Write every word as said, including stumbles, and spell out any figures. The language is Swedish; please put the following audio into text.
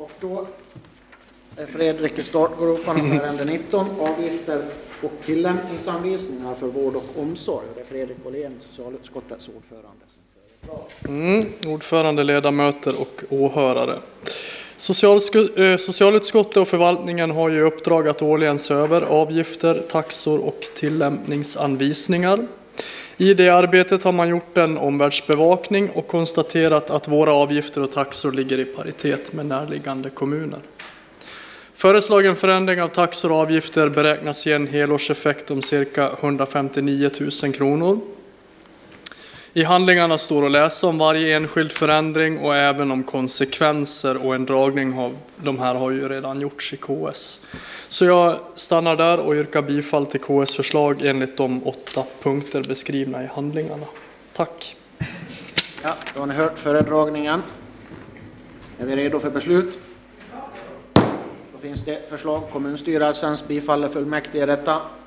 Och då är Fredrik i startgroparna för ärende nitton, avgifter och tillämpningsanvisningar för vård och omsorg. Det är Fredrik Åhlén, socialutskottets ordförande. Mm, ordförande, ledamöter och åhörare. Socialutskottet och förvaltningen har ju uppdrag att årligen se över avgifter, taxor och tillämpningsanvisningar. I det arbetet har man gjort en omvärldsbevakning och konstaterat att våra avgifter och taxor ligger i paritet med närliggande kommuner. Föreslagen förändring av taxor och avgifter beräknas ge en helårseffekt om cirka hundrafemtionio tusen kronor. I handlingarna står att läsa om varje enskild förändring och även om konsekvenser, och en dragning av de här har ju redan gjorts i K S. Så jag stannar där och yrkar bifall till K S förslag enligt de åtta punkter beskrivna i handlingarna. Tack. Ja, då har ni hört föredragningen. Är vi redo för beslut? Då finns det förslag. Kommunstyrelsens bifaller fullmäktige detta.